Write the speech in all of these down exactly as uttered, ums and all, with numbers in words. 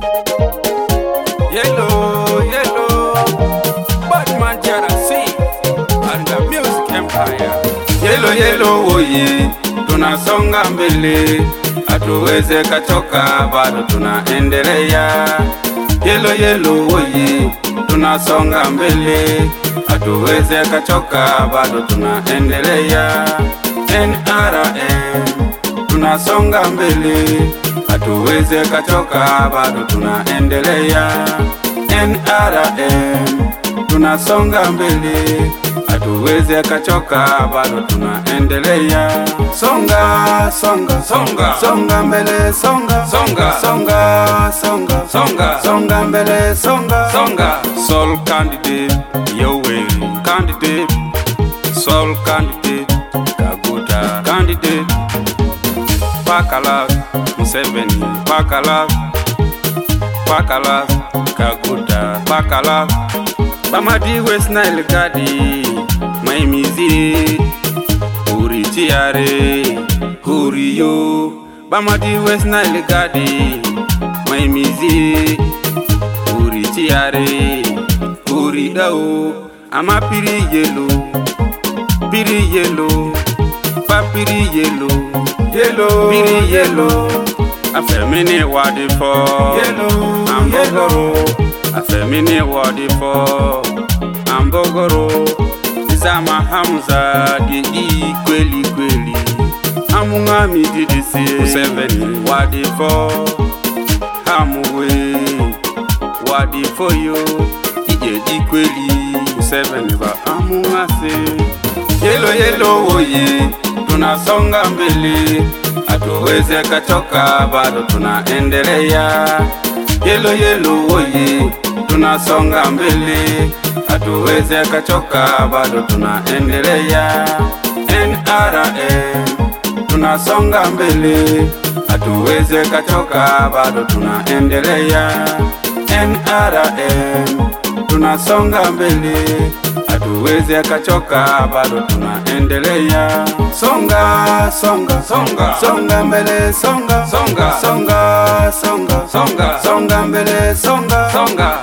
Yellow, yellow, Batman Jarasi, and the music empire. Yellow, yellow, oye, tunasonga mbele, hatuweze kachoka, bado tunaendelea. Yellow, yellow, oye, tunasonga mbele, hatuweze kachoka, bado tunaendelea. N R M, tunasonga mbele, hatuweze kachoka, bado tunaendelea. N R M, tunasonga mbele, hatuweze kachoka, bado tunaendelea. Songa, songa, songa, songa mbele, songa, songa, songa, songa, songa, songa mbele, songa, songa. Soul candidate, yo way, candidate, soul candidate, Kaguta candidate. Pakala, Museveni, Pakala, Pakala, Kaguta, Pakala. Bamadi West Nile Gadi, Maimizi, Huri Tiare, Huri yo. Bamadi West Nile Gadi, Maimizi, Huri Tiare, Huri dao. Ama piri yellow, piri yellow, papiri yellow, yellow, piri yellow. Afemini wadi for yellow, ambogoro. Afemini wadi for ambogoro. Zama Hamza di i kweli kweli. Amunga mi didisi Museveni wadi for Hamuwe wadi for yo. Ije di kweli Museveni ba amunga se. Yellow yellow oye, tunasonga mbele, hatuweze kachoka, bado tunaendelea. Yellow yellow oye, tunasonga mbele, hatuweze kachoka, bado tunaendelea. N R M, tunasonga mbele, hatuweze kachoka, bado tunaendelea. N R M, tunasonga mbele, hatuweze kachoka, bado tunaendelea. Songa, songa, songa, songa mbele, songa, songa, songa, songa, songa, songa mbele, songa, songa.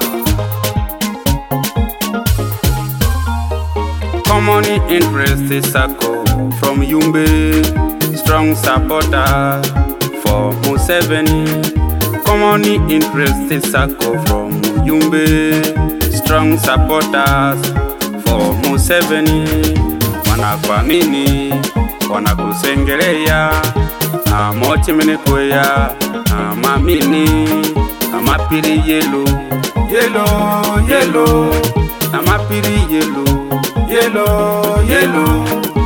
Common interest circle from Yumbe, strong supporter for Museveni. Common interest circle from Yumbe, strong supporters for Museveni. Wanakuamini, wanakusengelea, amoti menekuya, amamini, amapiri yellow, yellow, yellow, amapiri yellow, yellow, yellow.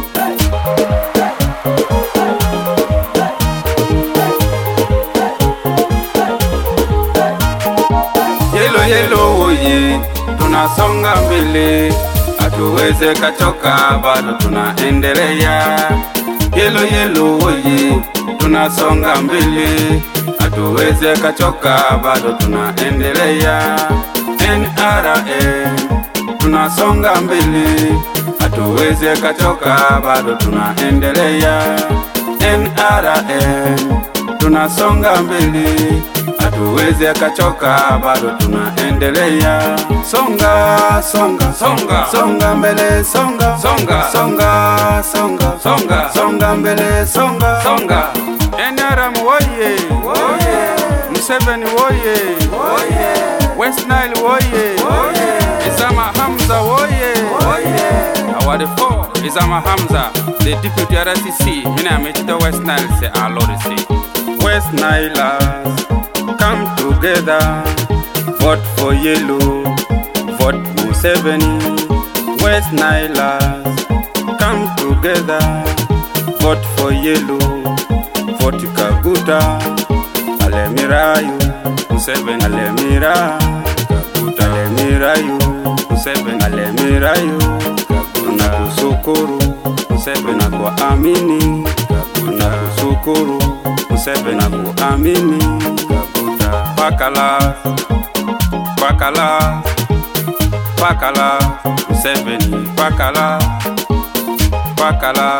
Yellow, yellow, oye, tunasonga mbele, hatuweze kachoka, bado tunaendelea. Yellow yellow oye, tunasonga mbele, hatuweze kachoka, bado tunaendelea. N R M, tunasonga mbele, hatuweze kachoka, bado tunaendelea. N R M, tunasonga mbele, hatuweze kachoka, bado tunaendelea. Songa, songa, songa, songa mbele, songa, songa, songa, songa, songa, songa mbele, songa, songa. N R M woye, woye, Museveni woye, woye, West Nile woye, woye, Izama Hamza woye, woye. Award four, Izama Hamza, the deputy R C C. Mina mechita West Nile se alorisi. West Nilers, come together, vote for yellow, vote Museveni. West Nilers, come together, vote for yellow, vote Kaguta. Alemirayo, Museveni. Alemira, Kaguta. Alemirayo, Museveni. Alemirayo, Kaguta. Nakushukuru Museveni na kuamini, Kaguta. Nakushukuru Museveni na kuamini, Kaguta. Pakala, Pakala, Pakala, Museveni, Pakala, Pakala,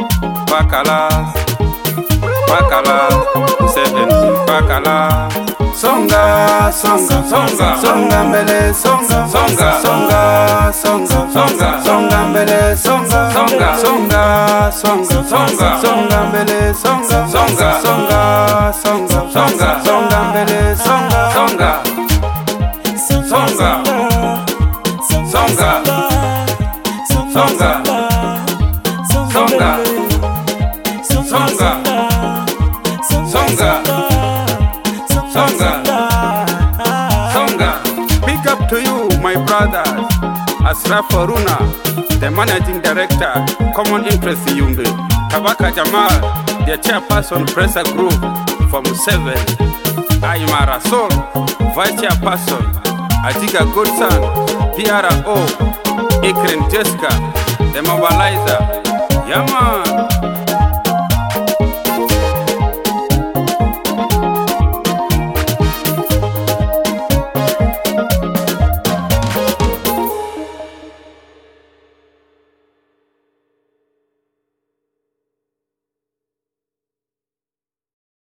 Pakala, Pakala, Museveni, Pakala, songa, songa, songa, songa mbele, songa, songa, songa, songa, songa, songa mbele, songa, songa, songa, songa, songa, songa mbele, songa, songa, songa, songa, songa, songa mbele, songa, songa, songa, songa, songa, songa, songa, songa, songa, songa. Big up to you, my brothers. Ashraf Haruna, the managing director, Common Interest Yumbe. Kabaka Jamal, the chairperson, Pressa Group from seven. Aima Rasol, vice chairperson, Ajiga Godson, P R O, Ikren Jessica, the mobilizer. Yaman.